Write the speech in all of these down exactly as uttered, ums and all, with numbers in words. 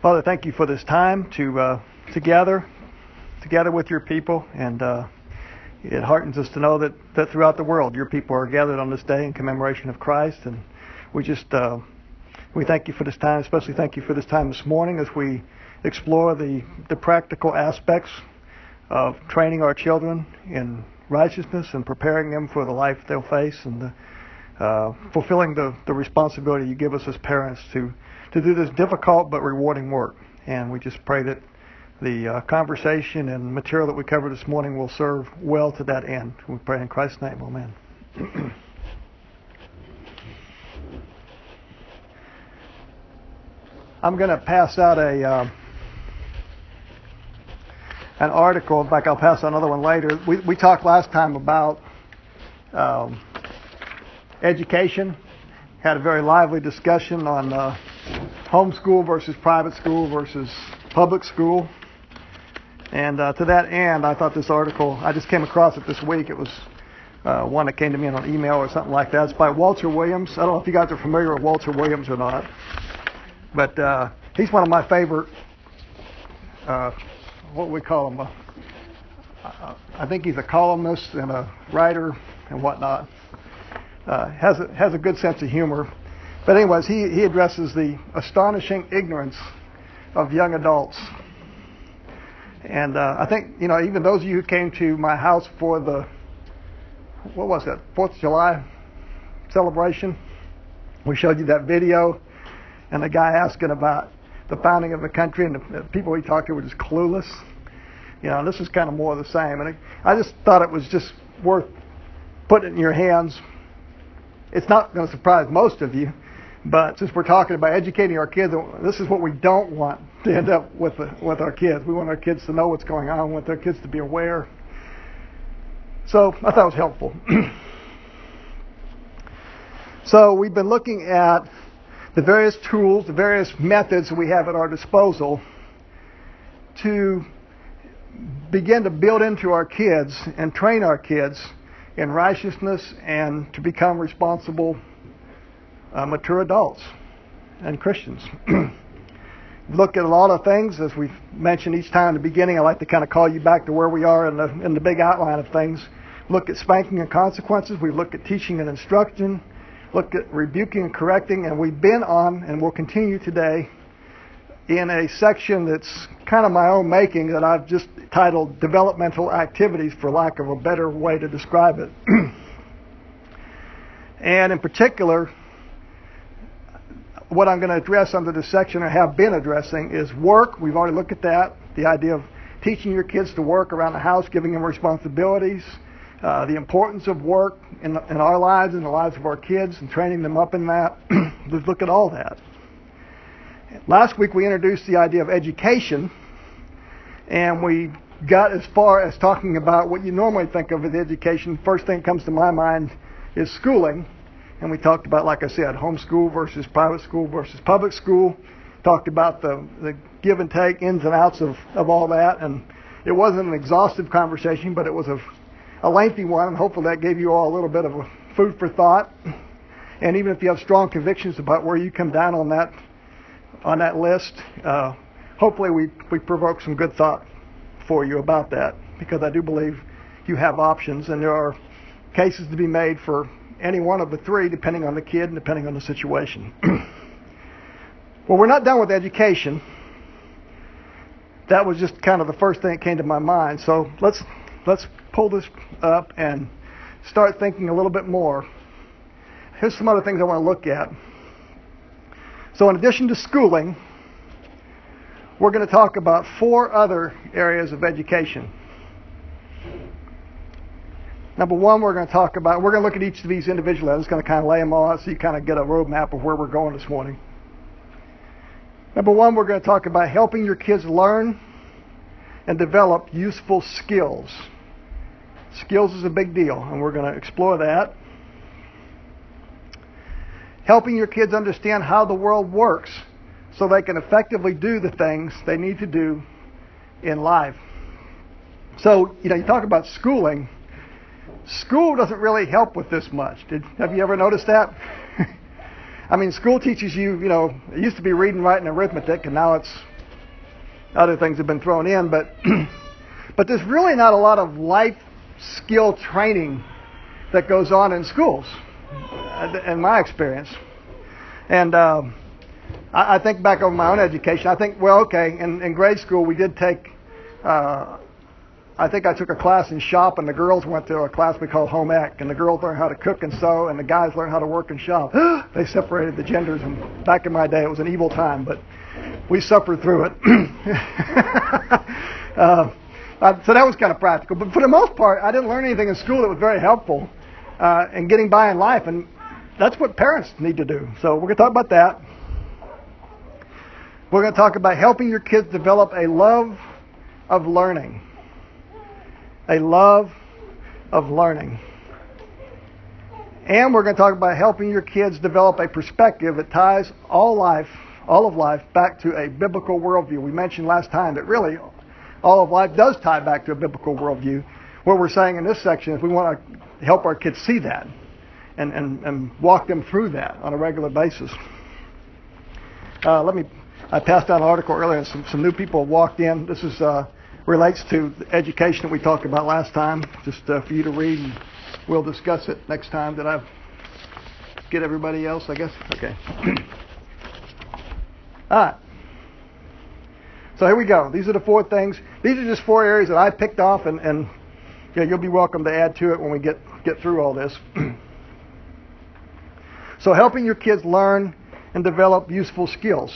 Father, thank you for this time to uh, to gather, to gather with your people, and uh, it heartens us to know that, that throughout the world your people are gathered on this day in commemoration of Christ, and we just uh, we thank you for this time, especially thank you for this time this morning as we explore the the practical aspects of training our children in righteousness and preparing them for the life they'll face, and the, uh, fulfilling the, the responsibility you give us as parents to to do this difficult but rewarding work. And we just pray that the uh, conversation and material that we covered this morning will serve well to that end. We pray in Christ's name, amen. I'm going to pass out a uh, an article. In fact, I'll pass out another one later. We, we talked last time about um, education. Had a very lively discussion on uh, homeschool versus private school versus public school. And uh, to that end, I thought this article, I just came across it this week. It was uh, one that came to me on an email or something like that. It's by Walter Williams. I don't know if you guys are familiar with Walter Williams or not. But uh, he's one of my favorite, uh, what we call him, uh, I think he's a columnist and a writer and whatnot. Uh, has a, has a good sense of humor. But anyways, he, he addresses the astonishing ignorance of young adults. And uh, I think, you know, even those of you who came to my house for the, what was that, fourth of July celebration, we showed you that video, and the guy asking about the founding of the country, and the, the people he talked to were just clueless. You know, this is kind of more of the same. And I just thought it was just worth putting it in your hands. It's not going to surprise most of you, but since we're talking about educating our kids, this is what we don't want to end up with the, with our kids. We want our kids to know what's going on. We want their kids to be aware. So I thought it was helpful. So we've been looking at the various tools, the various methods we have at our disposal to begin to build into our kids and train our kids in righteousness and to become responsible, uh, mature adults and Christians. Look at a lot of things, as we've mentioned each time in the beginning. I like to kind of call you back to where we are in the in the big outline of things. Look at spanking and consequences. We look at teaching and instruction. Look at rebuking and correcting. And we've been on, and will continue today, in a section that's kind of my own making that I've just titled Developmental Activities, for lack of a better way to describe it. And in particular, what I'm going to address under this section, or have been addressing, is work. We've already looked at that. The idea of teaching your kids to work around the house, giving them responsibilities, uh, the importance of work in, in our lives and the lives of our kids, and training them up in that. Let's look at all that. Last week we introduced the idea of education, and we got as far as talking about what you normally think of as education. First thing that comes to my mind is schooling, and we talked about, like I said, homeschool versus private school versus public school. Talked about the, the give and take, ins and outs of, of all that, and it wasn't an exhaustive conversation, but it was a, a lengthy one, and hopefully that gave you all a little bit of a food for thought. And even if you have strong convictions about where you come down on that on that list, uh, hopefully we, we provoke some good thought for you about that, because I do believe you have options, and there are cases to be made for any one of the three, depending on the kid and depending on the situation. Well, we're not done with education. That was just kind of the first thing that came to my mind. So let's let's pull this up and start thinking a little bit more. Here's some other things I want to look at. So in addition to schooling, we're going to talk about four other areas of education. Number one, we're going to talk about, we're going to look at each of these individually. I'm just going to kind of lay them all out so you kind of get a roadmap of where we're going this morning. Number one, we're going to talk about helping your kids learn and develop useful skills. Skills is a big deal, and we're going to explore that. Helping your kids understand how the world works so they can effectively do the things they need to do in life. So, you know, you talk about schooling. School doesn't really help with this much. Did, have you ever noticed that? I mean, school teaches you, you know, it used to be reading, writing, arithmetic, and now it's other things have been thrown in, but but there's really not a lot of life skill training that goes on in schools, in my experience. And uh, I, I think back over my own education. I think, well, okay, in, in grade school we did take. Uh, I think I took a class in shop, and the girls went to a class we called home ec, and the girls learned how to cook and sew, and the guys learned how to work in shop. They separated the genders, and back in my day it was an evil time, but we suffered through it. uh, so that was kind of practical. But for the most part, I didn't learn anything in school that was very helpful uh, in getting by in life, and that's what parents need to do. So we're going to talk about that. We're going to talk about helping your kids develop a love of learning. A love of learning. And we're going to talk about helping your kids develop a perspective that ties all life, all of life, back to a biblical worldview. We mentioned last time that really all of life does tie back to a biblical worldview. What we're saying in this section is we want to help our kids see that and, and, and walk them through that on a regular basis. Uh, let me, I passed out an article earlier and some, some new people walked in. This is uh, relates to the education that we talked about last time, just uh, for you to read, and we'll discuss it next time. Did I get everybody else, I guess? Okay. All right. So here we go. These are the four things. These are just four areas that I picked off, and, and yeah, you'll be welcome to add to it when we get, get through all this. So helping your kids learn and develop useful skills.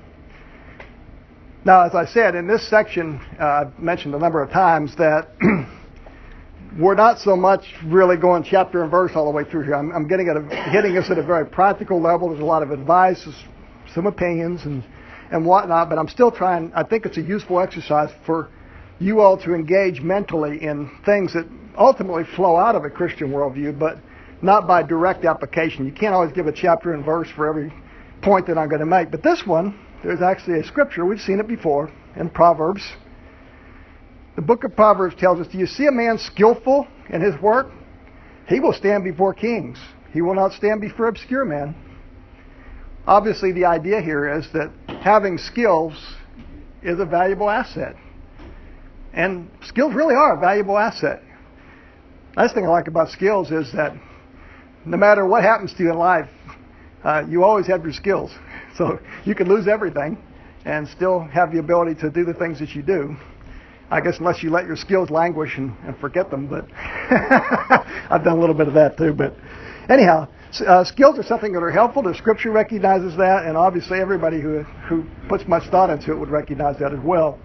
Now, as I said, in this section, uh, I've mentioned a number of times that we're not so much really going chapter and verse all the way through here. I'm, I'm getting at a, hitting us at a very practical level. There's a lot of advice, some opinions, and, and whatnot, but I'm still trying. I think it's a useful exercise for you all to engage mentally in things that ultimately flow out of a Christian worldview, but not by direct application. You can't always give a chapter and verse for every point that I'm going to make, but this one, there's actually a scripture. We've seen it before in Proverbs. The book of Proverbs tells us, do you see a man skillful in his work? He will stand before kings. He will not stand before obscure men. Obviously, the idea here is that having skills is a valuable asset. And skills really are a valuable asset. Nice thing I like about skills is that no matter what happens to you in life, uh, you always have your skills. So you can lose everything and still have the ability to do the things that you do. I guess unless you let your skills languish and, and forget them, but I've done a little bit of that too. But anyhow, uh, skills are something that are helpful. The Scripture recognizes that, and obviously everybody who who puts much thought into it would recognize that as well.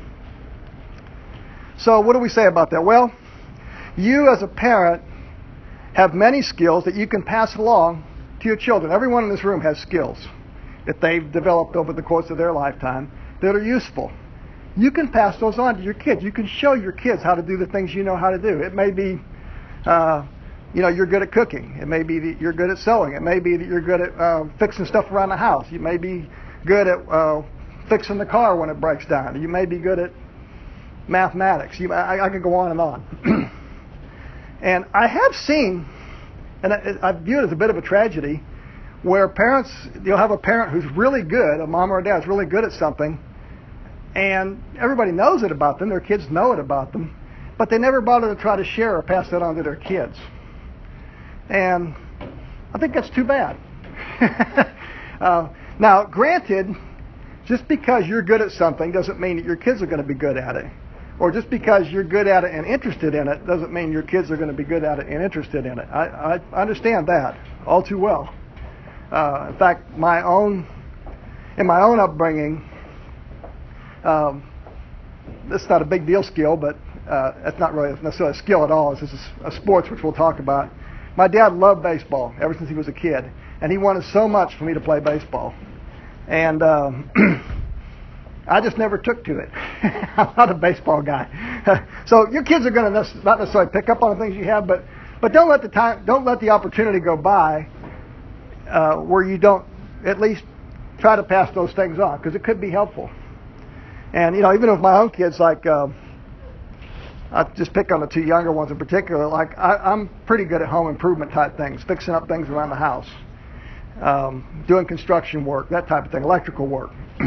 So what do we say about that? Well, you as a parent have many skills that you can pass along to your children. Everyone in this room has skills that they've developed over the course of their lifetime that are useful. You can pass those on to your kids. You can show your kids how to do the things you know how to do. It may be, uh, you know, you're good at cooking. It may be that you're good at sewing. It may be that you're good at uh, fixing stuff around the house. You may be good at uh, fixing the car when it breaks down. You may be good at mathematics. You, I, I could go on and on. And I have seen, and I, I view it as a bit of a tragedy, where parents, you'll have a parent who's really good, a mom or a dad is really good at something, and everybody knows it about them, their kids know it about them, but they never bother to try to share or pass that on to their kids. And I think that's too bad. uh, now, granted, just because you're good at something doesn't mean that your kids are going to be good at it. Or just because you're good at it and interested in it doesn't mean your kids are going to be good at it and interested in it. I, I understand that all too well. Uh, in fact, my own, in my own upbringing, um, this is not a big deal skill, but uh, that's not really necessarily a skill at all. This is a sports, which we'll talk about. My dad loved baseball ever since he was a kid, and he wanted so much for me to play baseball. And um, I just never took to it. I'm not a baseball guy. So your kids are going to not necessarily pick up on the things you have, but but don't let the time, don't let the opportunity go by uh, where you don't at least try to pass those things on, because it could be helpful. And you know, even with my own kids, like uh, I just pick on the two younger ones in particular. Like I, I'm pretty good at home improvement type things, fixing up things around the house, um, doing construction work, that type of thing, electrical work.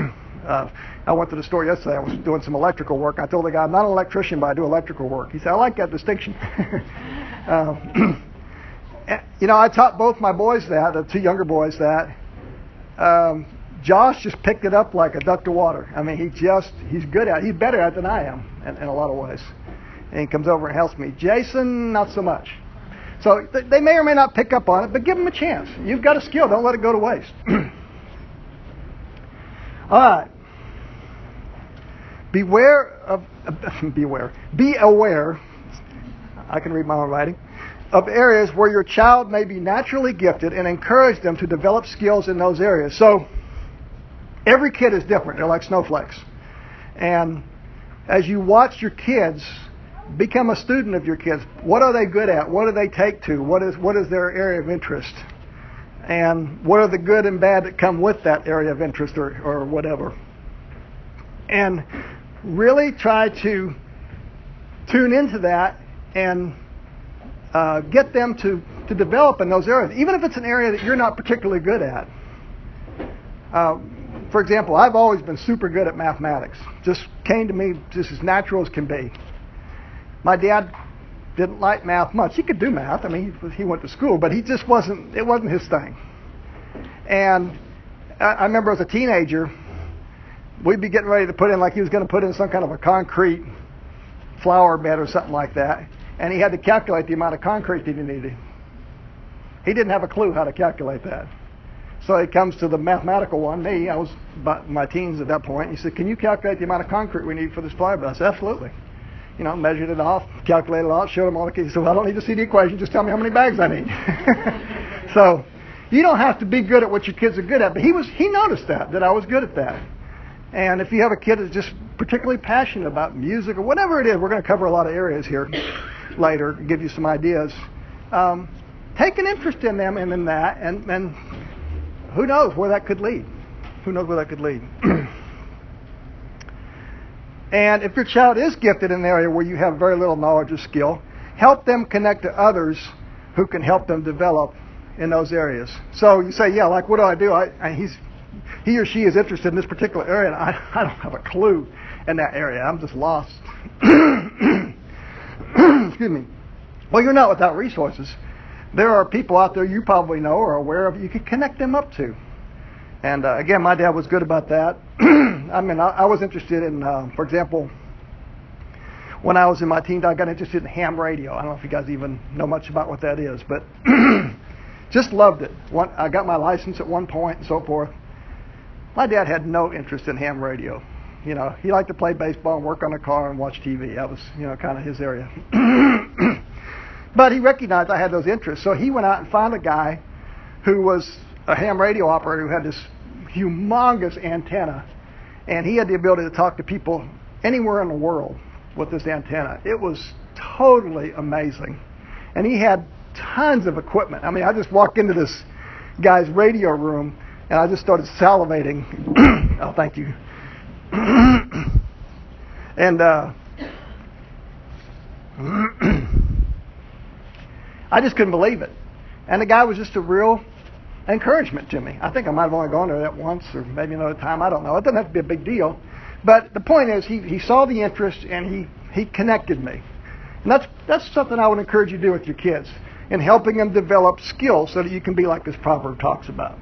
Uh, I went to the store yesterday. I was doing some electrical work. I told the guy, I'm not an electrician, but I do electrical work. He said, I like that distinction. uh, you know, I taught both my boys that, the two younger boys that. Um, Josh just picked it up like a duck to water. I mean, he just, he's good at it. He's better at it than I am in, in a lot of ways. And he comes over and helps me. Jason, not so much. So th- they may or may not pick up on it, but give them a chance. You've got a skill. Don't let it go to waste. All right. Beware of, uh, beware, be aware, I can read my own writing, of areas where your child may be naturally gifted and encourage them to develop skills in those areas. So every kid is different. They're like snowflakes. And as you watch your kids, become a student of your kids. What are they good at? What do they take to? What is what is their area of interest? And what are the good and bad that come with that area of interest or, or whatever? And really try to tune into that and uh, get them to, to develop in those areas, even if it's an area that you're not particularly good at. Uh, for example, I've always been super good at mathematics. Just came to me just as natural as can be. My dad didn't like math much. He could do math. I mean, he, he went to school, but he just wasn't, it wasn't his thing. And I, I remember as a teenager, we'd be getting ready to put in, like he was going to put in some kind of a concrete flower bed or something like that. And he had to calculate the amount of concrete that he needed. He didn't have a clue how to calculate that. So it comes to the mathematical one. Me, I was about my teens at that point. He said, can you calculate the amount of concrete we need for this flower bed? I said, absolutely. You know, measured it off, calculated it out, showed him all the keys. He said, well, I don't need to see the equation. Just tell me how many bags I need. So you don't have to be good at what your kids are good at. But he was he noticed that, that I was good at that. And if you have a kid that's just particularly passionate about music or whatever it is, we're going to cover a lot of areas here later, give you some ideas. Um, take an interest in them and in that, and, and who knows where that could lead. Who knows where that could lead. And if your child is gifted in an area where you have very little knowledge or skill, help them connect to others who can help them develop in those areas. So you say, yeah, like what do I do? I, I he's he or she is interested in this particular area, and I, I don't have a clue in that area. I'm just lost. Excuse me. Well, you're not without resources. There are people out there you probably know or are aware of you can connect them up to. And uh, again, my dad was good about that. I mean, I, I was interested in, uh, for example, when I was in my teens, I got interested in ham radio. I don't know if you guys even know much about what that is, but just loved it. One, I got my license at one point and so forth. My dad had no interest in ham radio. You know, he liked to play baseball and work on a car and watch T V. That was, you know, kind of his area. But he recognized I had those interests, so he went out and found a guy who was a ham radio operator who had this humongous antenna, and he had the ability to talk to people anywhere in the world with this antenna. It was totally amazing. And he had tons of equipment. I mean, I just walked into this guy's radio room, and I just started salivating. Oh, thank you. And uh, I just couldn't believe it. And the guy was just a real encouragement to me. I think I might have only gone there that once or maybe another time. I don't know. It doesn't have to be a big deal. But the point is, he, he saw the interest and he, he connected me. And that's that's something I would encourage you to do with your kids, in helping them develop skills so that you can be like this proverb talks about.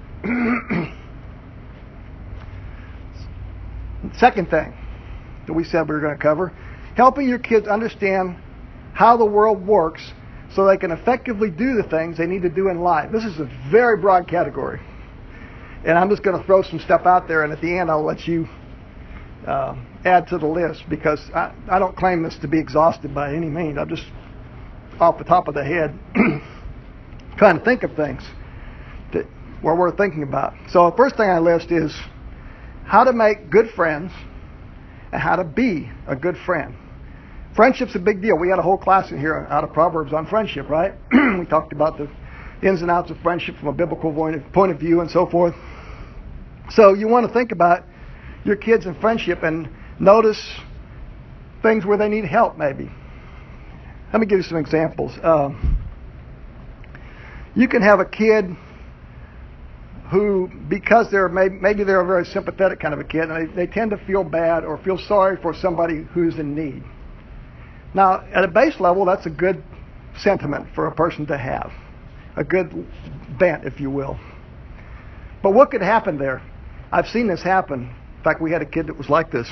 Second thing that we said we were going to cover, helping your kids understand how the world works so they can effectively do the things they need to do in life. This is a very broad category. And I'm just going to throw some stuff out there, and at the end I'll let you uh, add to the list, because I, I don't claim this to be exhaustive by any means. I'm just off the top of the head trying to think of things that we're worth thinking about. So the first thing I list is how to make good friends and how to be a good friend. Friendship's a big deal. We had a whole class in here out of Proverbs on friendship, right? We talked about the ins and outs of friendship from a biblical point of view and so forth. So you want to think about your kids and friendship and notice things where they need help, maybe. Let me give you some examples. Um, you can have a kid who, because they're maybe, maybe they're a very sympathetic kind of a kid, and they, they tend to feel bad or feel sorry for somebody who's in need. Now, at a base level, that's a good sentiment for a person to have, a good bent, if you will. But what could happen there? I've seen this happen. In fact, we had a kid that was like this.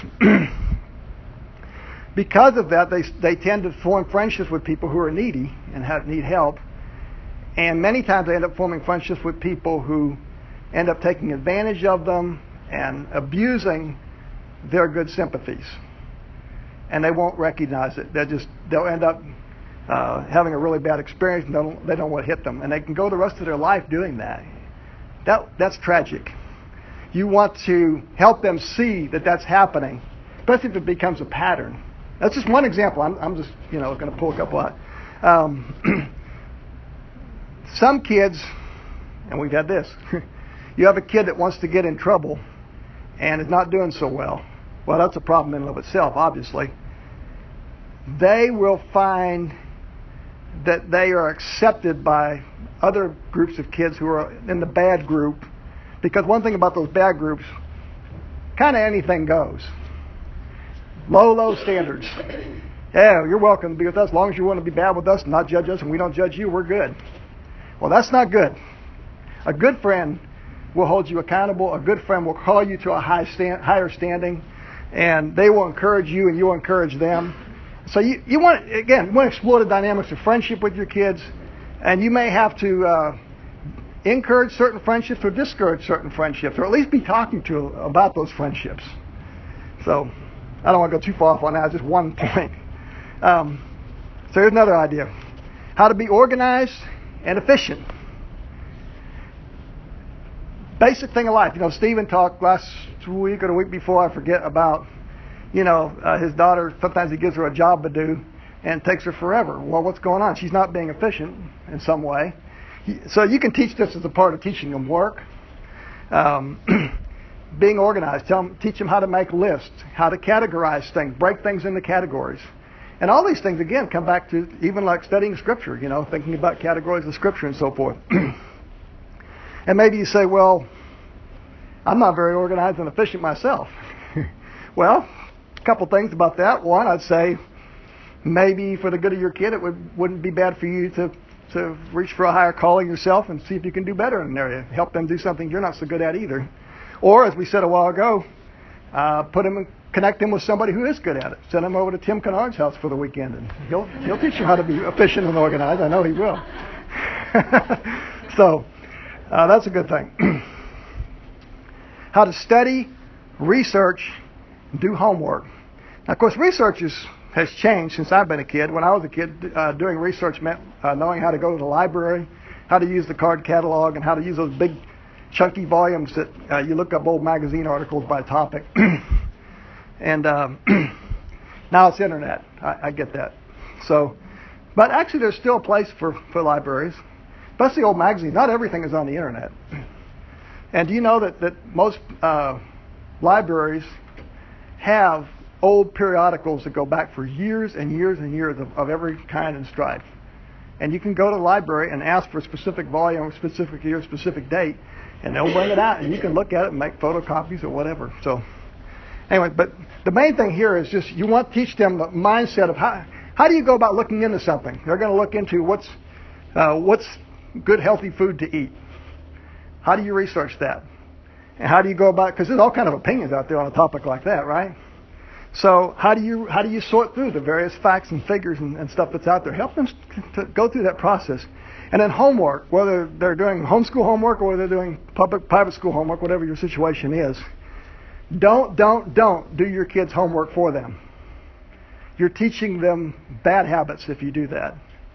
Because of that, they they tend to form friendships with people who are needy and have, need help. And many times they end up forming friendships with people who end up taking advantage of them and abusing their good sympathies. And they won't recognize it. They'll just they'll end up uh, having a really bad experience, and they don't, they don't want to hit them. And they can go the rest of their life doing that. That that's tragic. You want to help them see that that's happening, especially if it becomes a pattern. That's just one example. I'm, I'm just, you know, going to pull a couple out. Um, some kids, and we've had this, you have a kid that wants to get in trouble and is not doing so well. Well, that's a problem in and of itself, obviously. They will find that they are accepted by other groups of kids who are in the bad group, because one thing about those bad groups, kind of anything goes. Low, low standards. Yeah, you're welcome to be with us as long as you want to be bad with us and not judge us, and we don't judge you, we're good. Well, that's not good. A good friend will hold you accountable. A good friend will call you to a high stand, higher standing, and they will encourage you and you'll encourage them. So you, you want, again, you want to explore the dynamics of friendship with your kids, and you may have to uh, encourage certain friendships or discourage certain friendships, or at least be talking to about those friendships. So I don't want to go too far off on that, just one point. Um, so here's another idea. How to be organized and efficient. Basic thing of life. You know, Stephen talked last week or the week before, I forget, about, you know, uh, his daughter, sometimes he gives her a job to do and it takes her forever. Well, what's going on? She's not being efficient in some way. So you can teach this as a part of teaching them work. Um, being organized. Tell them, teach them how to make lists, how to categorize things, break things into categories. And all these things, again, come back to even like studying Scripture, you know, thinking about categories of Scripture and so forth. And maybe you say, well, I'm not very organized and efficient myself. Well, a couple things about that. One, I'd say maybe for the good of your kid, it would, wouldn't be bad for you to to reach for a higher calling yourself and see if you can do better in an area. Help them do something you're not so good at either. Or, as we said a while ago, uh, put them, in, connect them with somebody who is good at it. Send them over to Tim Kennard's house for the weekend, and he'll he'll teach you how to be efficient and organized. I know he will. So, uh, that's a good thing. How to study, research, and do homework. Now, of course, research is, has changed since I've been a kid. When I was a kid, uh, doing research meant uh, knowing how to go to the library, how to use the card catalog, and how to use those big chunky volumes that uh, you look up old magazine articles by topic. And um, now it's internet. I, I get that. So, but actually there's still a place for, for libraries, especially old magazines. Not everything is on the internet. And do you know that, that most uh, libraries have old periodicals that go back for years and years and years of, of every kind and stripe? And you can go to the library and ask for a specific volume, specific year, specific date, and they'll bring it out, and you can look at it and make photocopies or whatever. So, anyway, but the main thing here is just you want to teach them the mindset of how how do you go about looking into something. They're going to look into what's uh, what's good, healthy food to eat. How do you research that? And how do you go about, because there's all kind of opinions out there on a topic like that, right? So how do you how do you sort through the various facts and figures and, and stuff that's out there? Help them to go through that process. And then homework, whether they're doing homeschool homework or whether they're doing public private school homework, whatever your situation is, don't, don't, don't do your kids' homework for them. You're teaching them bad habits if you do that.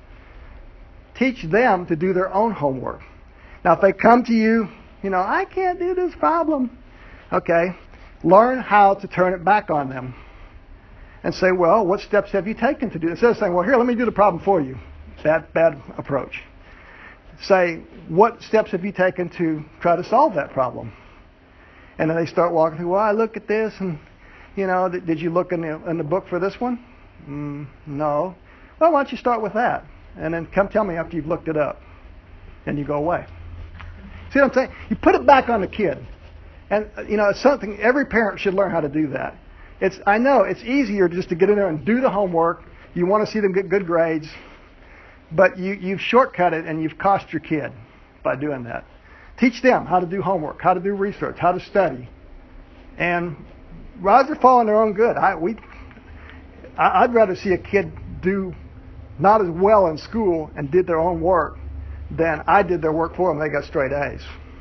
Teach them to do their own homework. Now, if they come to you, you know, I can't do this problem. Okay, learn how to turn it back on them. And say, well, what steps have you taken to do this? Instead of saying, well, here, let me do the problem for you. Bad, bad approach. Say, what steps have you taken to try to solve that problem? And then they start walking through, well, I look at this, and, you know, did, did you look in the, in the book for this one? Mm, no. Well, why don't you start with that? And then come tell me after you've looked it up. And you go away. See what I'm saying? You put it back on the kid. And, you know, it's something every parent should learn how to do that. It's I know it's easier just to get in there and do the homework. You want to see them get good grades. But you, you've shortcut it and you've cost your kid by doing that. Teach them how to do homework, how to do research, how to study. And rather fall on their own good. I, we, I, I'd rather see a kid do not as well in school and did their own work than I did their work for them and they got straight A's.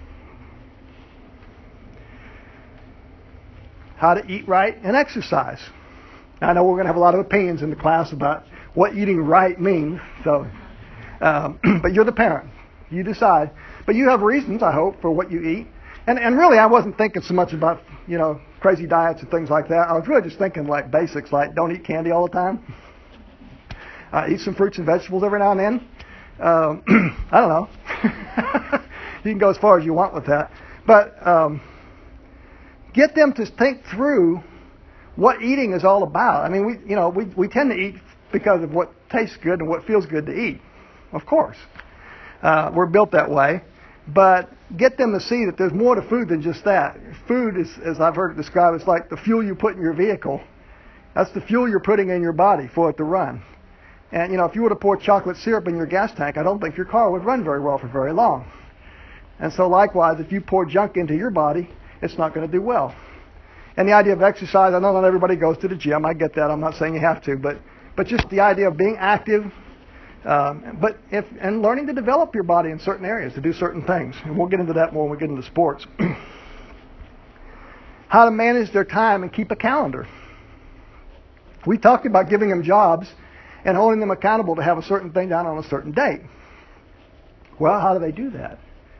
How to eat right and exercise. I know we're going to have a lot of opinions in the class about what eating right means. So, um, but you're the parent. You decide. But you have reasons, I hope, for what you eat. And and really, I wasn't thinking so much about, you know, crazy diets and things like that. I was really just thinking like basics, like don't eat candy all the time. Uh, eat some fruits and vegetables every now and then. Um, I don't know. You can go as far as you want with that. But um, get them to think through what eating is all about. I mean, we you know we we tend to eat because of what tastes good and what feels good to eat. Of course, uh, we're built that way. But get them to see that there's more to food than just that. Food is, as I've heard it described, it's like the fuel you put in your vehicle. That's the fuel you're putting in your body for it to run. And you know, if you were to pour chocolate syrup in your gas tank, I don't think your car would run very well for very long. And so likewise, if you pour junk into your body, it's not going to do well. And the idea of exercise, I know not everybody goes to the gym. I get that. I'm not saying you have to, but but just the idea of being active, um, but if and learning to develop your body in certain areas to do certain things. And we'll get into that more when we get into sports. How to manage their time and keep a calendar. We talked about giving them jobs and holding them accountable to have a certain thing done on a certain date. Well, how do they do that?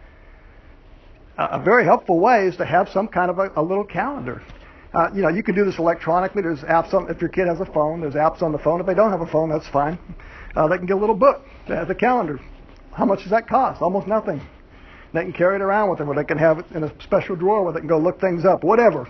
A very helpful way is to have some kind of a, a little calendar. Uh, you know, you can do this electronically. There's apps on, if your kid has a phone, there's apps on the phone. If they don't have a phone, that's fine. Uh, they can get a little book that has a calendar. How much does that cost? Almost nothing. They can carry it around with them, or they can have it in a special drawer where they can go look things up, whatever.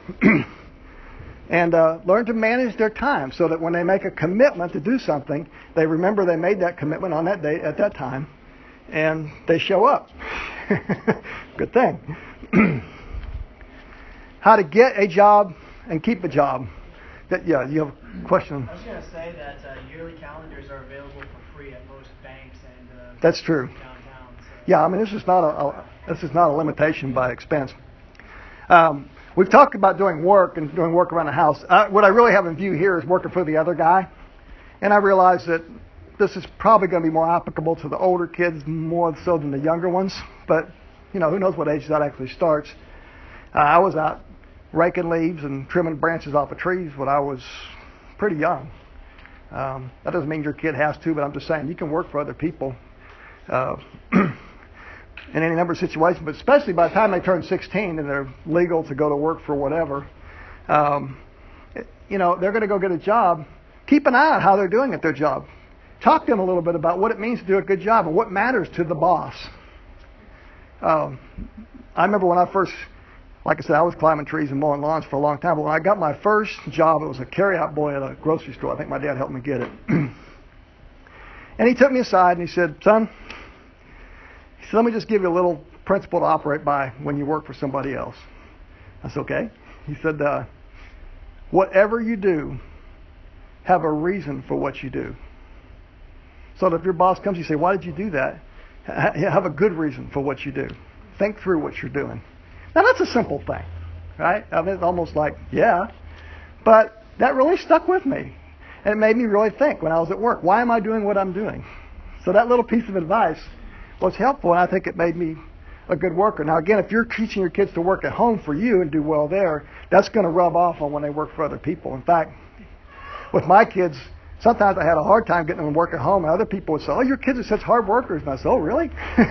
And uh, learn to manage their time so that when they make a commitment to do something, they remember they made that commitment on that date at that time, and they show up. Good thing. How to get a job and keep a job. That, yeah, you have a question? I was going to say that uh, yearly calendars are available for free at most banks and uh, that's true. downtown. So. Yeah, I mean this is not a, a this is not a limitation by expense. Um, we've talked about doing work and doing work around the house. Uh, what I really have in view here is working for the other guy, and I realize that this is probably going to be more applicable to the older kids more so than the younger ones. But you know, who knows what age that actually starts. Uh, I was out raking leaves and trimming branches off of trees when I was pretty young. Um, that doesn't mean your kid has to, but I'm just saying you can work for other people uh, in any number of situations, but especially by the time they turn sixteen and they're legal to go to work for whatever, um, you know, they're going to go get a job. Keep an eye on how they're doing at their job. Talk to them a little bit about what it means to do a good job and what matters to the boss. Um, I remember when I first, like I said, I was climbing trees and mowing lawns for a long time, but when I got my first job, it was a carry-out boy at a grocery store. I think my dad helped me get it. And he took me aside and he said, son, he said, let me just give you a little principle to operate by when you work for somebody else. I said, okay. He said, uh, whatever you do, have a reason for what you do. So that if your boss comes, you say, why did you do that? Have a good reason for what you do. Think through what you're doing. Now, that's a simple thing, right? I mean, it's almost like, yeah. But that really stuck with me. And it made me really think when I was at work, why am I doing what I'm doing? So that little piece of advice was helpful, and I think it made me a good worker. Now, again, if you're teaching your kids to work at home for you and do well there, that's going to rub off on when they work for other people. In fact, with my kids, sometimes I had a hard time getting them to work at home, and other people would say, oh, your kids are such hard workers. And I said, oh, really?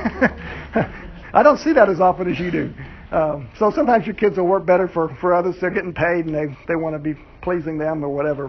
I don't see that as often as you do. Um, so sometimes your kids will work better for, for others. They're getting paid, and they, they want to be pleasing them or whatever.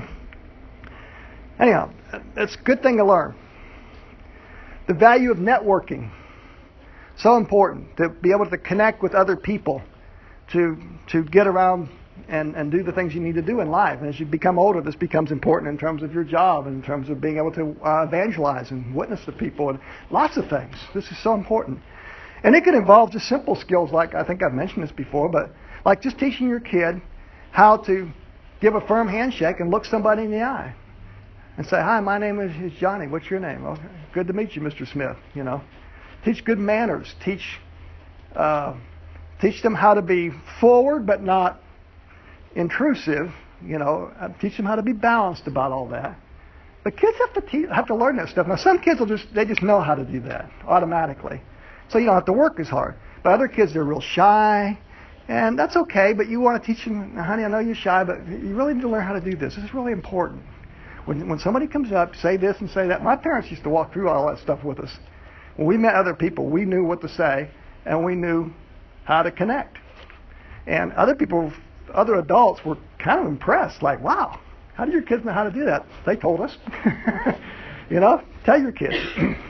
Anyhow, it's a good thing to learn. The value of networking. So important to be able to connect with other people, to to get around and, and do the things you need to do in life. And as you become older, this becomes important in terms of your job, and in terms of being able to uh, evangelize and witness to people, and lots of things. This is so important. And it could involve just simple skills like, I think I've mentioned this before, but like just teaching your kid how to give a firm handshake and look somebody in the eye and say, hi, my name is, is Johnny. What's your name? Oh, good to meet you, Mister Smith. You know, teach good manners. Teach, uh, teach them how to be forward but not intrusive. You know, uh, teach them how to be balanced about all that. But kids have to te- have to learn that stuff. Now, some kids will just they just know how to do that automatically, so you don't have to work as hard. But other kids, they're real shy, and that's okay. But you want to teach them, honey, I know you're shy, but you really need to learn how to do this. This is really important. When when somebody comes up, say this and say that. My parents used to walk through all that stuff with us. When we met other people, we knew what to say, and we knew how to connect. And other people, other adults were kind of impressed, like, wow, how do your kids know how to do that? They told us. You know, tell your kids.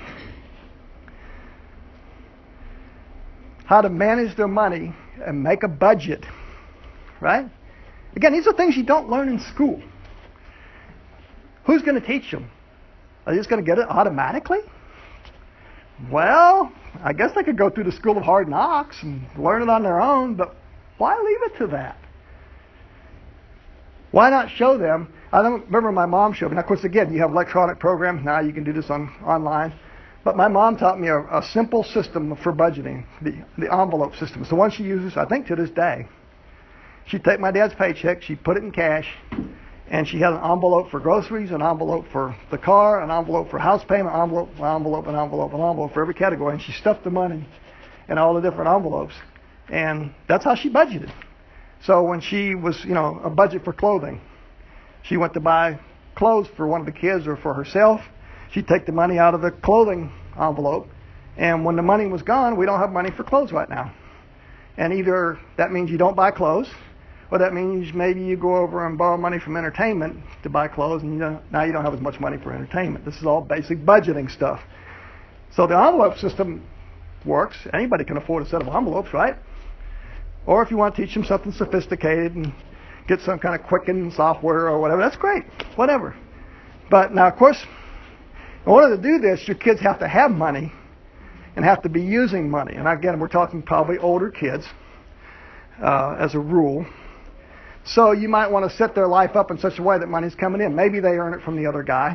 How to manage their money and make a budget, right? Again, these are things you don't learn in school. Who's going to teach them? Are they just going to get it automatically? Well, I guess they could go through the school of hard knocks and learn it on their own, but why leave it to that? Why not show them? I don't remember my mom showed me. Now, of course, again, you have electronic programs. Now you can do this on online. But my mom taught me a, a simple system for budgeting, the, the envelope system. It's the one she uses, I think, to this day. She'd take my dad's paycheck, she'd put it in cash, and she had an envelope for groceries, an envelope for the car, an envelope for house payment, an envelope, an envelope, an envelope, an envelope for every category. And she stuffed the money in all the different envelopes. And that's how she budgeted. So when she was, you know, a budget for clothing, she went to buy clothes for one of the kids or for herself. She'd take the money out of the clothing envelope, and when the money was gone, we don't have money for clothes right now. And either that means you don't buy clothes, or that means maybe you go over and borrow money from entertainment to buy clothes, and you don't, now you don't have as much money for entertainment. This is all basic budgeting stuff. So the envelope system works. Anybody can afford a set of envelopes, right? Or if you want to teach them something sophisticated and get some kind of Quicken software or whatever, that's great, whatever. But now, of course, in order to do this, your kids have to have money and have to be using money. And again, we're talking probably older kids uh, as a rule. So you might want to set their life up in such a way that money's coming in. Maybe they earn it from the other guy.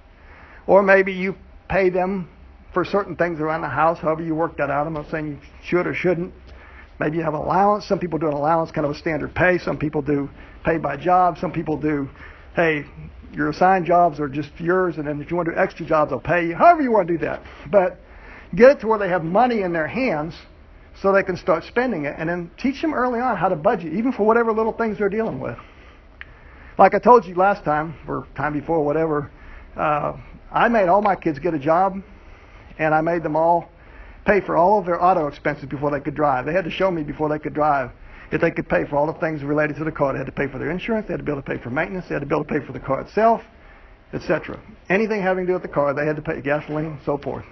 Or maybe you pay them for certain things around the house, however you work that out. I'm not saying you should or shouldn't. Maybe you have an allowance. Some people do an allowance, kind of a standard pay. Some people do pay by job. Some people do, hey, your assigned jobs are just yours, and then if you want to do extra jobs, I'll pay you. However you want to do that. But get it to where they have money in their hands so they can start spending it, and then teach them early on how to budget, even for whatever little things they're dealing with. Like I told you last time, or time before, whatever, uh, I made all my kids get a job, and I made them all pay for all of their auto expenses before they could drive. They had to show me before they could drive if they could pay for all the things related to the car. They had to pay for their insurance, they had to be able to pay for maintenance, they had to be able to pay for the car itself, et cetera. Anything having to do with the car, they had to pay gasoline and so forth.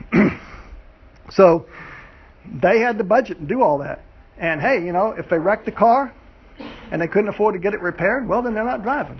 So they had to budget and do all that. And hey, you know, if they wrecked the car and they couldn't afford to get it repaired, well, then they're not driving.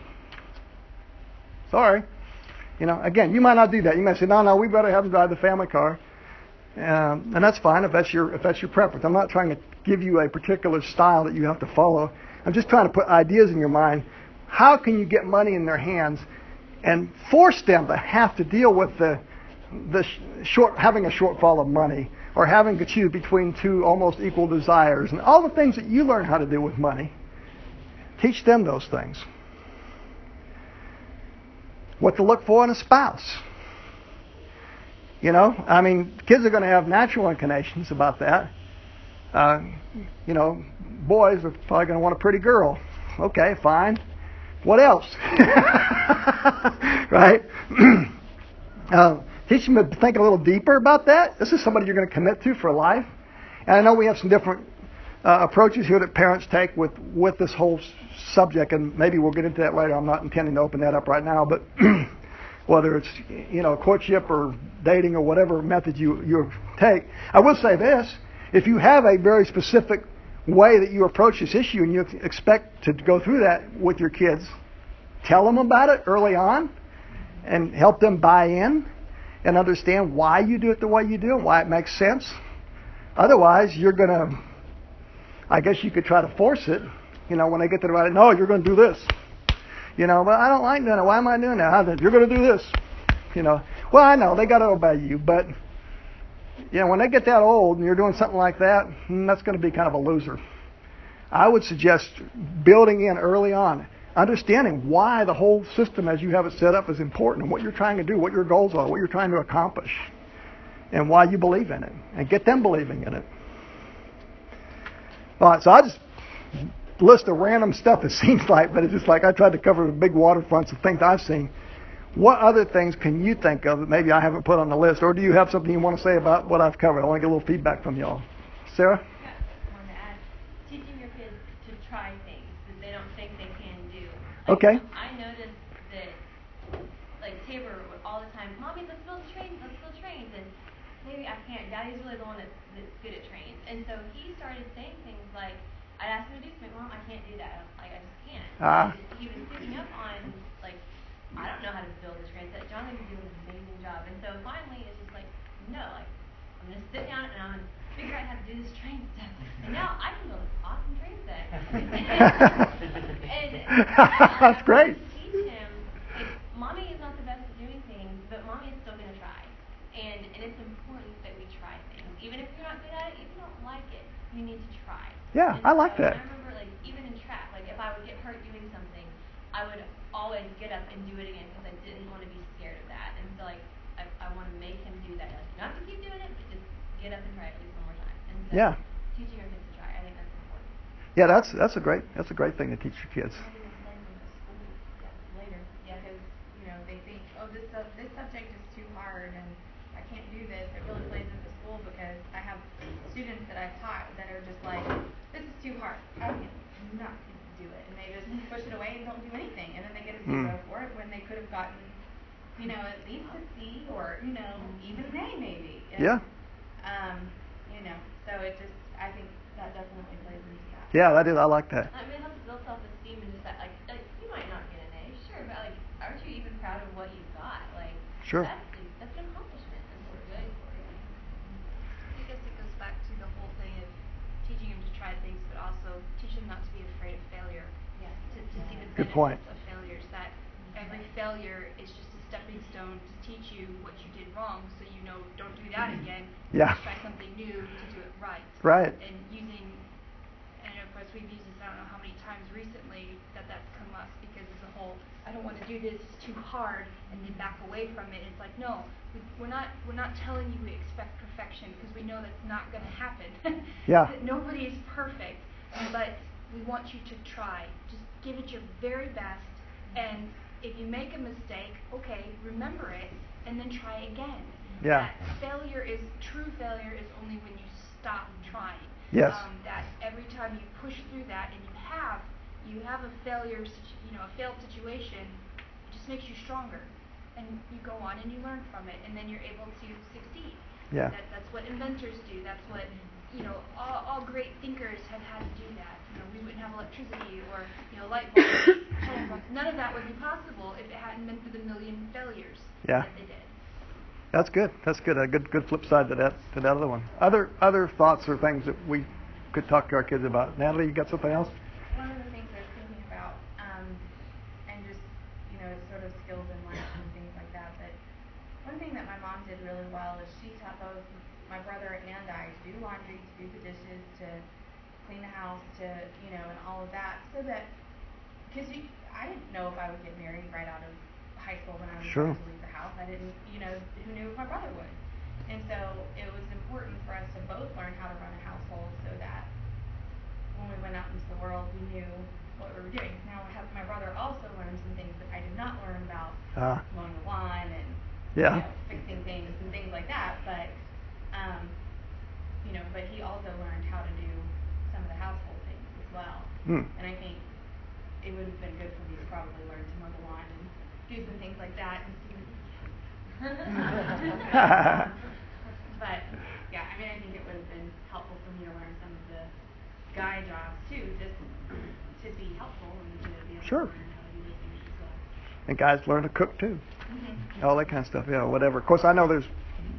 Sorry. You know, again, you might not do that. You might say, no, no, we better have them drive the family car. Um, and that's fine if that's your if that's your preference. I'm not trying to give you a particular style that you have to follow. I'm just trying to put ideas in your mind. How can you get money in their hands and force them to have to deal with the the short having a shortfall of money, or having to choose between two almost equal desires, and all the things that you learn how to do with money? Teach them those things. What to look for in a spouse. You know, I mean, kids are going to have natural inclinations about that. Uh, you know, boys are probably going to want a pretty girl. Okay, fine. What else? Right? uh, teach them to think a little deeper about that. This is somebody you're going to commit to for life. And I know we have some different uh, approaches here that parents take with, with this whole subject, and maybe we'll get into that later. I'm not intending to open that up right now, but whether it's, you know, courtship or dating or whatever method you, you take. I will say this, if you have a very specific way that you approach this issue and you expect to go through that with your kids, tell them about it early on and help them buy in and understand why you do it the way you do, why it makes sense. Otherwise, you're going to, I guess you could try to force it. You know, when they get to the right, no, you're going to do this. You know, but I don't like doing it. Why am I doing that? You're going to do this. You know, well, I know they got to obey you, but you know, when they get that old and you're doing something like that, that's going to be kind of a loser. I would suggest building in early on, understanding why the whole system as you have it set up is important, and what you're trying to do, what your goals are, what you're trying to accomplish, and why you believe in it, and get them believing in it. All right, so I just list of random stuff, it seems like, but it's just like I tried to cover the big waterfronts of things I've seen. What other things can you think of that maybe I haven't put on the list, or do you have something you want to say about what I've covered? I want to get a little feedback from y'all. Sarah? Yeah, I wanted to add, teaching your kids to try things that they don't think they can do. Like, Okay. I noticed that, like, Tabor would all the time, Mommy, let's build trains, let's build trains, and maybe I can't. Daddy's really the one that's, that's good at trains. And so he started saying things like, I'd ask him to do something, Mom, I can't do that. Like, I just can't. Ah. And he was picking up on, like, I don't know how to build a train set. Jonathan can do an amazing job. And so finally, it's just like, no, like, I'm going to sit down and I'm going to figure out how to do this train stuff. And now I can build an awesome train set. and That's great. Teach him, like, Mommy is not the best at doing things, but Mommy is still going to try. And, and it's important that we try things. Even if you're not good at it, if you don't like it, you need to try. Yeah, and I like so, that. And I remember, like, even in track, like, if I would get hurt doing something, I would always get up and do it again because I didn't want to be scared of that. And so, like, I, I want to make him do that. Like, you don't have to keep doing it, but just get up and try it at least one more time. And so, Yeah. teaching your kids to try, I think that's important. Yeah, that's that's a great that's a great thing to teach your kids. Later, yeah, because you know they think, oh, this uh, this subject is too hard and I can't do this. It really plays into school because I have students that I've taught that are just like, this is too hard. I cannot do it, and they just push it away and don't do anything, and then they get a zero Mm. for it when they could have gotten, you know, at least a C or you know even an A maybe. And, Yeah. Um, you know, so it just I think that definitely plays into that. Yeah, that is. I like that. I mean, it helps build self-esteem and just that, like, like, you might not get an A, sure, but, like, aren't you even proud of what you've got? Like, Sure. that's, like, that's an accomplishment. That's what we're good for, yeah. I guess it goes back to the whole thing of teaching them to try things, but also teach them not to be afraid of failure. Yeah. To, to see the Good benefits point. of failures. That every failure is just a stepping stone to teach you what you did wrong, so you know don't do that again. Yeah. Try something new to do it right. Right. And using, and of course we've used this I don't know how many times recently that that's come up because it's a whole I don't want to do this, it's too hard, and then back away from it. It's like no, we, we're not we're not telling you we expect perfection because we know that's not going to happen. Yeah. Nobody is perfect, but we want you to try. Just give it your very best, and if you make a mistake, okay, remember it, and then try again. Yeah. That failure is true. Failure is only when you stop trying. Yes. Um, that every time you push through that, and you have you have a failure, situ- you know, a failed situation, it just makes you stronger, and you go on and you learn from it, and then you're able to succeed. Yeah. That, that's what inventors do. That's what, you know, all, all great thinkers have had to do that. You know, we wouldn't have electricity or, you know, light bulbs, telephones. None of that would be possible if it hadn't been for the million failures Yeah. that they did. That's good. That's good. A good good flip side to that to that other one. Other other thoughts or things that we could talk to our kids about. Natalie, you got something else? One of the things I was thinking about, um, and just, you know, sort of skills in life and things like that, but one thing that my mom did really well is she taught both my brother and I to do laundry, to do the dishes, to clean the house, to, you know, and all of that, so that, because I didn't know if I would get married right out of high school when I was Sure. going to leave the house. I didn't, you know, who knew if my brother would. And so it was important for us to both learn how to run a household so that when we went out into the world, we knew what we were doing. Now, have, my brother also learned some things that I did not learn about Uh, mowing the lawn and Yeah. you know, fixing things and things like that. But, um, you know, but he also learned how to do some of the household things as well. Hmm. And I think it would have been good for me to probably learn to mow the lawn and do some things like that and see what he But, yeah, I mean, I think it would have been helpful for me to learn some of the guy jobs, too, just to be helpful and to be able Sure. to learn how to do those things as well. And guys learn to cook too. Mm-hmm. All that kind of stuff. Yeah, whatever. Of course, I know there's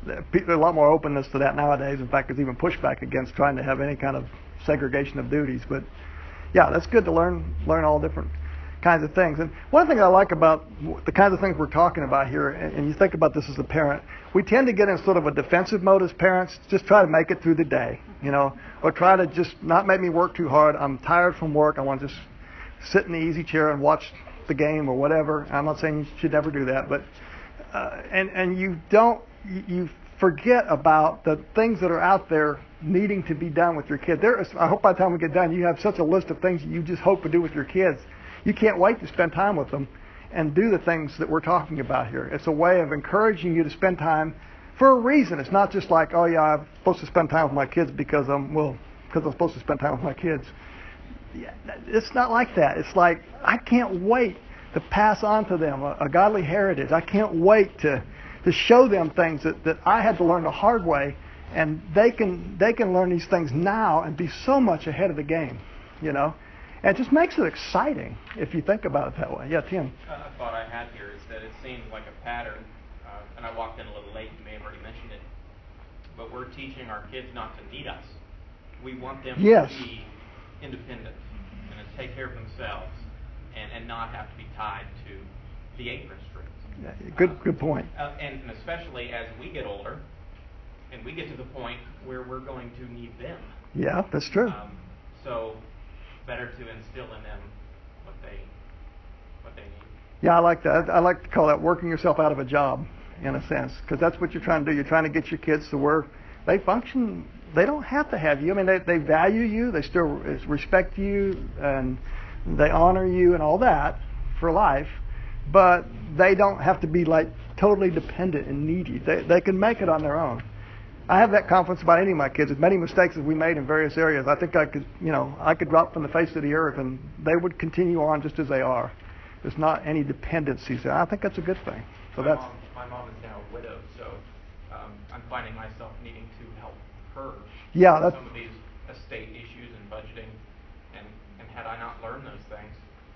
there's a lot more openness to that nowadays. In fact, there's even pushback against trying to have any kind of segregation of duties. But yeah, that's good to learn learn all different kinds of things. And one thing I like about the kinds of things we're talking about here, and, and you think about this as a parent, we tend to get in sort of a defensive mode as parents, just try to make it through the day, you know, or try to just not make me work too hard. I'm tired from work. I want to just sit in the easy chair and watch the game or whatever. I'm not saying you should never do that, but uh, and and you don't you forget about the things that are out there needing to be done with your kid. There is, I hope by the time we get done, you have such a list of things that you just hope to do with your kids. You can't wait to spend time with them and do the things that we're talking about here. It's a way of encouraging you to spend time for a reason. It's not just like, oh yeah, I'm supposed to spend time with my kids because I'm well because I'm supposed to spend time with my kids. Yeah, it's not like that. It's like I can't wait to pass on to them a, a godly heritage. I can't wait to to show them things that, that I had to learn the hard way, and they can they can learn these things now and be so much ahead of the game, you know. And it just makes it exciting if you think about it that way. Yeah, Tim. Uh, a thought I had here is that it seems like a pattern, uh, and I walked in a little late. You may have already mentioned it, but we're teaching our kids not to need us. We want them yes. to be independent and to take care of themselves, and, and not have to be tied to the apron strings. Yeah, good, uh, good point. Uh, and, and especially as we get older, and we get to the point where we're going to need them. Yeah, that's true. Um, so, better to instill in them what they what they need. Yeah, I like that. I like to call that working yourself out of a job, in a sense, because that's what you're trying to do. You're trying to get your kids to where they function. They don't have to have you. I mean, they, they value you. They still respect you, and they honor you and all that for life. But they don't have to be like totally dependent and needy. They they can make it on their own. I have that confidence about any of my kids. As many mistakes as we made in various areas, I think I could, you know, I could drop from the face of the earth and they would continue on just as they are. There's not any dependencies there. I think that's a good thing. So my that's. Mom, my mom is now widowed, so um, I'm finding myself needing to help her Yeah, with that's. some of these estate issues and budgeting, and and had I not learned those things,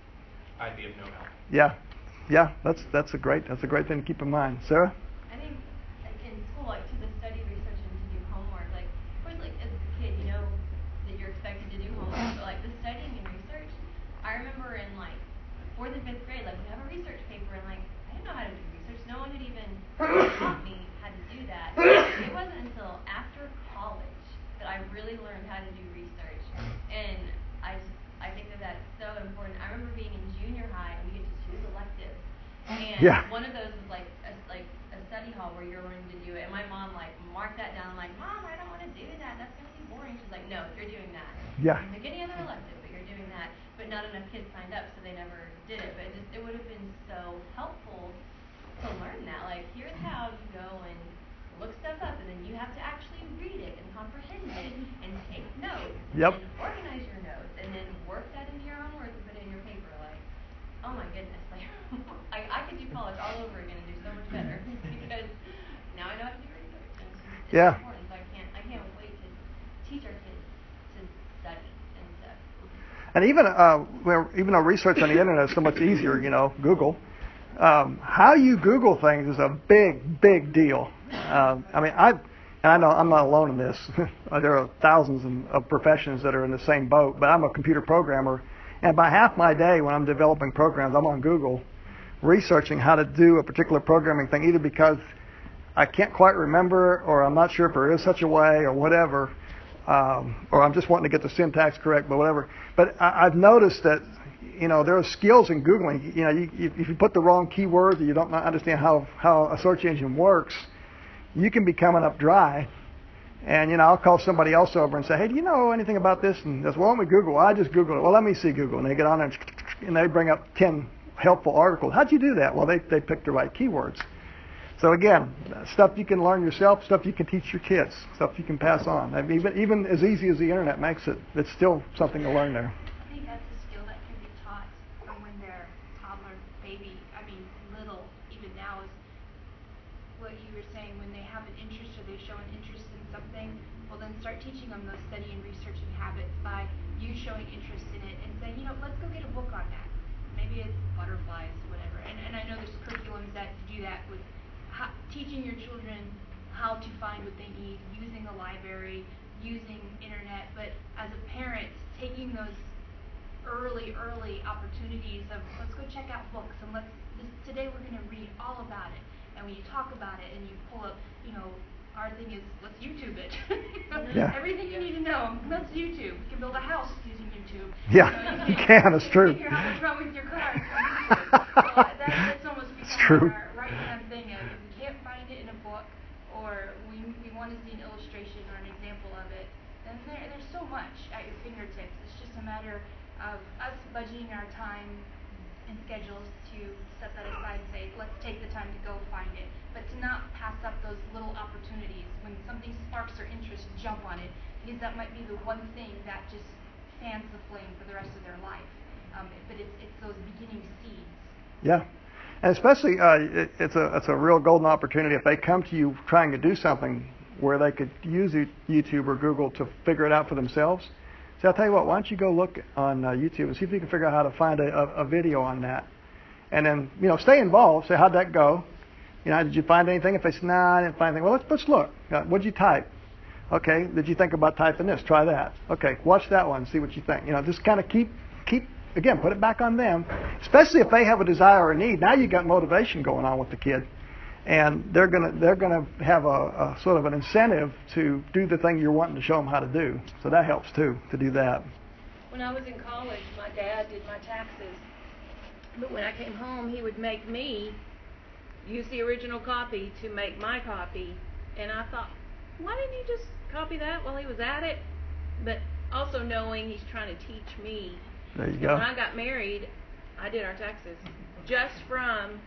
I'd be of no help. Yeah, yeah, that's that's a great that's a great thing to keep in mind, Sarah. I think like in school, like to the study, research, and to do homework, like of course, like as a kid, you know that you're expected to do homework, but like the studying and research, I remember in like fourth and fifth grade, like we have a research paper, and like I didn't know how to do research. No one had even taught me how to do that. It wasn't until after college that I really learned how to do research, and I just I think that that's so important. I remember being in junior high, and we get to choose electives. And Yeah. one of those was like a, like a study hall where you're learning to do it. And my mom like marked that down. I'm like, Mom, I don't want to do that. That's going to be boring. She's like, no, you're doing that. Yeah. Like any other elective, but you're doing that. But not enough kids signed up, so they never did it. But it just it would have been so helpful to learn that. Like, here's how you go and look stuff up, and then you have to actually read it and comprehend it and take notes. Yep. And organize your notes, and then work that into your own words and put it in your paper. Like, oh my goodness, like I, I could do college all over again and do so much better because now I know how to do research. And it's, just, it's Yeah. important, so I can't I can't wait to teach our kids to study and stuff. And even uh, where, even though research on the internet is so much easier, you know, Google, um, how you Google things is a big, big deal. Uh, I mean, I and I know I'm not alone in this. There are thousands of professions that are in the same boat, but I'm a computer programmer. And by half my day when I'm developing programs, I'm on Google researching how to do a particular programming thing, either because I can't quite remember or I'm not sure if there is such a way or whatever, um, or I'm just wanting to get the syntax correct, but whatever. But I, I've noticed that, you know, there are skills in Googling. You know, you, if you put the wrong keywords or you don't understand how, how a search engine works, you can be coming up dry. And, you know, I'll call somebody else over and say, hey, do you know anything about this? And they say, well, let me Google. Well, I just Googled it. Well, let me see Google. And they get on there and they bring up ten helpful articles. How'd you do that? Well, they, they picked the right keywords. So, again, stuff you can learn yourself, stuff you can teach your kids, stuff you can pass on. I mean, even, even as easy as the internet makes it, it's still something to learn there. I think that's a skill that can be taught from when they're toddler, baby, I mean, little, even now is what you were saying, when they have an interest or they show an interest in something, well then start teaching them those study and researching habits by you showing interest in it and saying, you know, let's go get a book on that. Maybe it's butterflies, whatever. And and I know there's curriculums that do that with how, teaching your children how to find what they need, using a library, using internet, but as a parent, taking those early, early opportunities of let's go check out books and let's this, today we're going to read all about it. And when you talk about it and you pull up, you know, our thing is let's YouTube it. Yeah. Everything you need to know, let's YouTube. You can build a house using YouTube. Yeah, you, know, you can. It's true. Figure out what's wrong with your car. So that, that's almost It's become true. our right hand thing. Of if we can't find it in a book, or we we want to see an illustration or an example of it, then there, there's so much at your fingertips. It's just a matter of us budgeting our time and schedules to set that aside and say, let's take the time to go find it, but to not pass up those little opportunities. When something sparks their interest, jump on it, because that might be the one thing that just fans the flame for the rest of their life. Um, but it's, it's those beginning seeds. Yeah. And especially, uh, it, it's a it's a real golden opportunity if they come to you trying to do something where they could use YouTube or Google to figure it out for themselves. So I'll tell you what, why don't you go look on uh, YouTube and see if you can figure out how to find a, a, a video on that. And then, you know, stay involved. Say, how'd that go? You know, did you find anything? If they say, nah, I didn't find anything. Well, let's, let's look. Uh, what'd you type? Okay, did you think about typing this? Try that. Okay, watch that one, see what you think. You know, just kind of keep, keep, again, put it back on them. Especially if they have a desire or a need. Now you've got motivation going on with the kid. And they're gonna they're gonna have a, a sort of an incentive to do the thing you're wanting to show them how to do. So that helps too, to do that. When I was in college, my dad did my taxes, but when I came home, he would make me use the original copy to make my copy, and I thought, why didn't he just copy that while he was at it? But also knowing he's trying to teach me. There you And go. when I got married, I did our taxes just from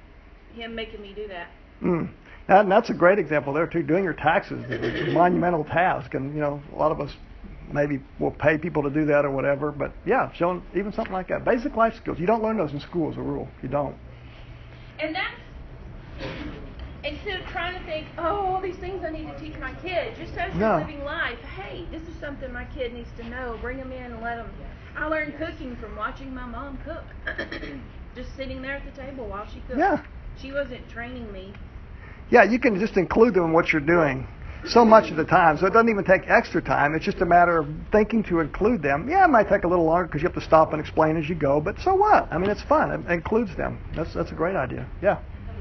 him making me do that. Mm. That, and that's a great example there too. Doing your taxes is a monumental task, and you know a lot of us maybe will pay people to do that or whatever. But yeah, showing even something like that, basic life skills. You don't learn those in school as a rule. You don't. And that's, instead of trying to think, oh, all these things I need to teach my kid, just as No. you're living life, hey, this is something my kid needs to know. Bring them in and let them. I learned cooking from watching my mom cook. Just sitting there at the table while she cooked. Yeah. She wasn't training me. Yeah, you can just include them in what you're doing so much of the time. So it doesn't even take extra time. It's just a matter of thinking to include them. Yeah, it might take a little longer because you have to stop and explain as you go, but so what? I mean, it's fun. It includes them. That's that's a great idea. Yeah.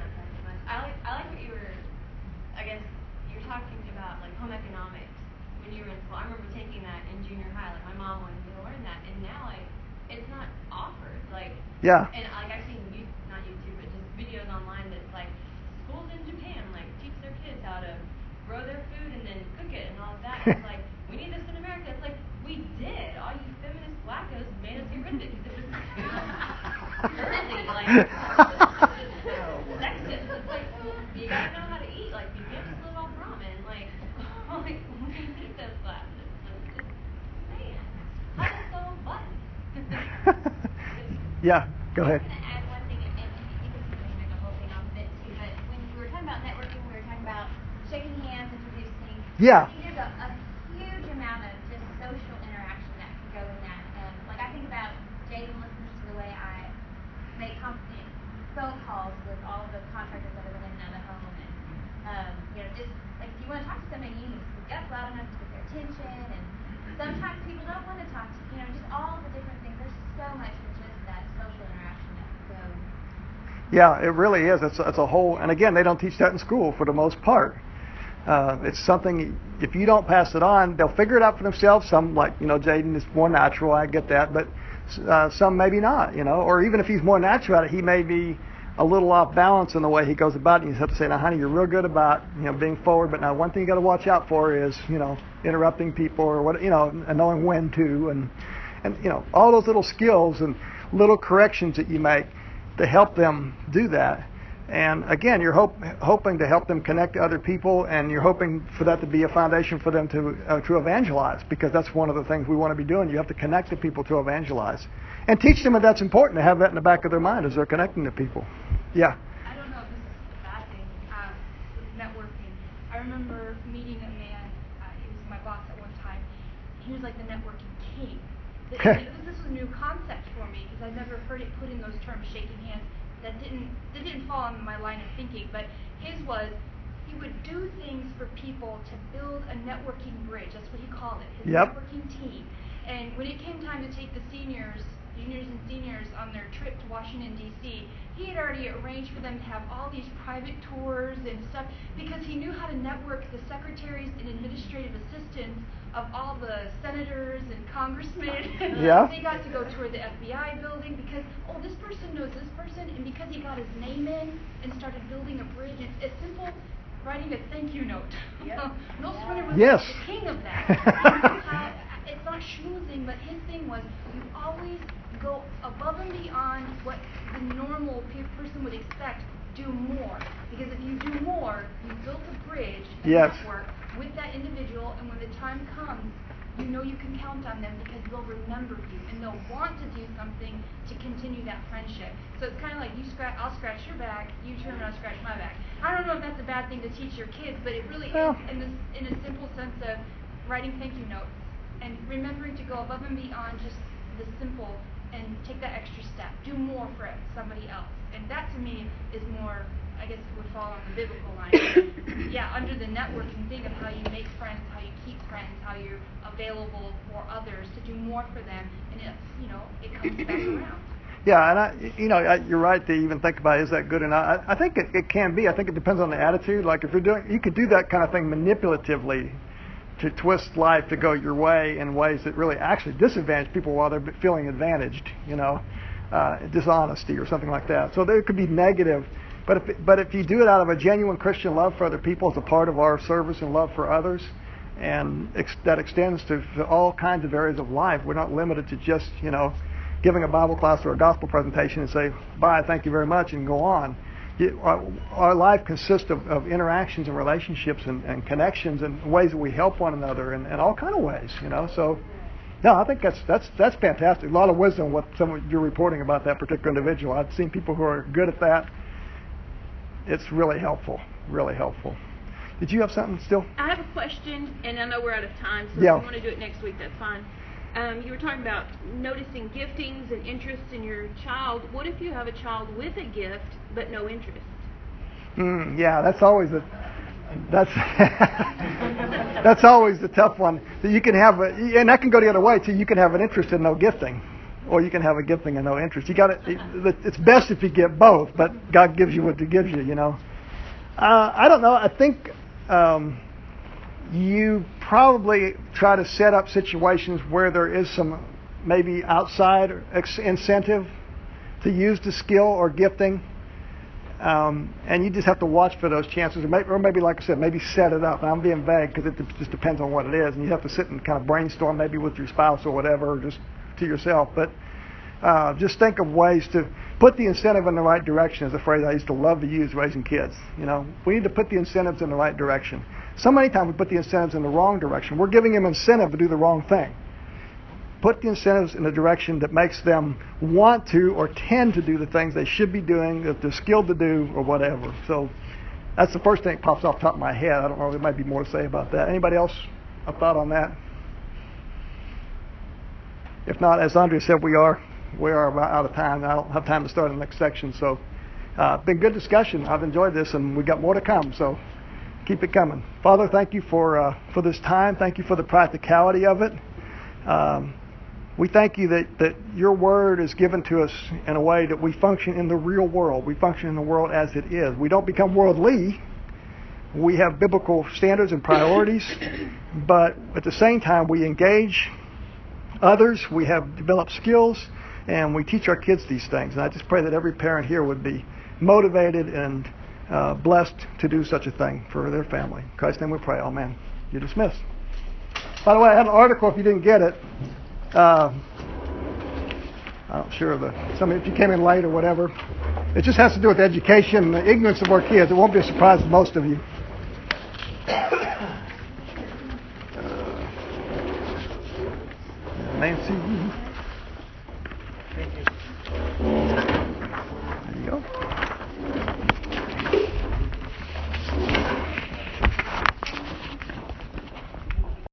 I like I like what you were. I guess you're talking about like home economics when you were in school. I remember taking that in junior high. Like my mom wanted me to learn that, and now like it's not offered. Like Yeah. and like I've seen you not YouTube, but just videos online that's like schools in Japan like teach their kids how to grow their food and then cook it and all of that. It's like we need this in America. It's like we did. All you feminist wackos made us get rid of it because it was girly, like sexist. It's like you gotta know how to eat. Like you can't just live off ramen. Like, like we need those classes. It's just man, how to sew a button. Yeah. Go ahead. I'm going to add one thing, and, and you can kind of make a whole thing off of it too, but when we were talking about networking, we were talking about shaking hands, introducing. Yeah. I think there's a, a huge amount of just social interaction that can go in that. Um, like I think about Jaden listens to the way I make com- you know, phone calls with all of the contractors that are in and out of the home, and um, you know, just like if you want to talk to somebody, you need to speak up loud enough to get their attention, and sometimes people don't want to talk to you. You know, just all the different things. There's so much in just that social interaction that can go. Yeah, it really is. It's, it's a whole, and again, they don't teach that in school for the most part. Uh, it's something, if you don't pass it on, they'll figure it out for themselves. Some, like, you know, Jaden is more natural, I get that, but uh, some maybe not, you know, or even if he's more natural at it, he may be a little off balance in the way he goes about it. You have to say, now, honey, you're real good about, you know, being forward, but now one thing you got to watch out for is, you know, interrupting people or what, you know, and knowing when to, and, and, you know, all those little skills and little corrections that you make to help them do that. And again, you're hope, hoping to help them connect to other people, and you're hoping for that to be a foundation for them to uh, to evangelize, because that's one of the things we want to be doing. You have to connect to people to evangelize, and teach them that that's important to have that in the back of their mind as they're connecting to people. Yeah. I don't know if this is a bad thing um, with networking. I remember meeting a man, uh, he was my boss at one time. He was like the networking king. This, this was a new concept for me because I'd never heard it put in those terms, shaking hands. That didn't that didn't fall on my line of thinking. But his was, he would do things for people to build a networking bridge. That's what he called it, his Yep. networking team. And when it came time to take the seniors, juniors and seniors on their trip to Washington, D C, he had already arranged for them to have all these private tours and stuff because he knew how to network the secretaries and administrative assistants of all the senators and congressmen. Yeah. They got to go tour the F B I building because, oh, this person knows this person, and because he got his name in and started building a bridge, it's as simple writing a thank you note. Yep. Milt Swinner was Yes. the king of that. How, it's not schmoozing, but his thing was you always go above and beyond what the normal pe- person would expect. Do more, because if you do more, you've built a bridge, a Yes. network with that individual, and when the time comes, you know you can count on them because they'll remember you and they'll want to do something to continue that friendship. So it's kind of like you scratch, I'll scratch your back, you turn around, scratch my back. I don't know if that's a bad thing to teach your kids, but it really Well. is in this in a simple sense of writing thank you notes and remembering to go above and beyond just the simple and take that extra step. Do more for somebody else. And that to me is more, I guess it would fall on the biblical line. Yeah, under the networking thing of how you make friends, how you keep friends, how you're available for others to do more for them, and it's, you know, it comes back around. Yeah, and I, you know, I, you're right to even think about is that good or not. I, I think it, it can be. I think it depends on the attitude. Like if you're doing, you could do that kind of thing manipulatively to twist life to go your way in ways that really actually disadvantage people while they're feeling advantaged. You know, uh, dishonesty or something like that. So there could be negative. But if but if you do it out of a genuine Christian love for other people as a part of our service and love for others, and ex- that extends to, to all kinds of areas of life, we're not limited to just, you know, giving a Bible class or a gospel presentation and say, bye, thank you very much, and go on. It, our, our life consists of, of interactions and relationships and, and connections and ways that we help one another in, in all kind of ways, you know. So, no, I think that's that's that's fantastic. A lot of wisdom what some of you're reporting about that particular individual. I've seen people who are good at that. It's really helpful, really helpful. Did you have something still? I have a question, and I know we're out of time, so Yeah. if you want to do it next week, that's fine. Um, you were talking about noticing giftings and interests in your child. What if you have a child with a gift but no interest? Mm, yeah, that's always a that's that's always the tough one. That you can have, a, and that can go the other way too. You can have an interest and no gifting, or you can have a gifting and no interest. You got it. It's best if you get both, but God gives you what He gives you. You know. Uh, I don't know. I think. Um, You probably try to set up situations where there is some maybe outside ex- incentive to use the skill or gifting, um, and you just have to watch for those chances, or maybe, or maybe like I said, maybe set it up. And I'm being vague because it de- just depends on what it is, and you have to sit and kind of brainstorm maybe with your spouse or whatever, or just to yourself. But uh, just think of ways to put the incentive in the right direction is a phrase I used to love to use raising kids. You know, we need to put the incentives in the right direction. So many times we put the incentives in the wrong direction. We're giving them incentive to do the wrong thing. Put the incentives in the direction that makes them want to or tend to do the things they should be doing, that they're skilled to do, or whatever. So that's the first thing that pops off the top of my head. I don't know, there might be more to say about that. Anybody else a thought on that? If not, as Andrea said, we are we are about out of time. I don't have time to start the next section. So uh, been good discussion. I've enjoyed this, and we got more to come. So keep it coming. Father, thank you for uh, for this time. Thank you for the practicality of it. Um, we thank you that, that your word is given to us in a way that we function in the real world. We function in the world as it is. We don't become worldly. We have biblical standards and priorities, but at the same time we engage others. We have developed skills, and we teach our kids these things. And I just pray that every parent here would be motivated and Uh, blessed to do such a thing for their family. In Christ's name we pray. Amen. You're dismissed. By the way, I had an article if you didn't get it. Uh, I'm not sure the some if you came in late or whatever. It just has to do with education and the ignorance of our kids. It won't be a surprise to most of you. Uh, Nancy.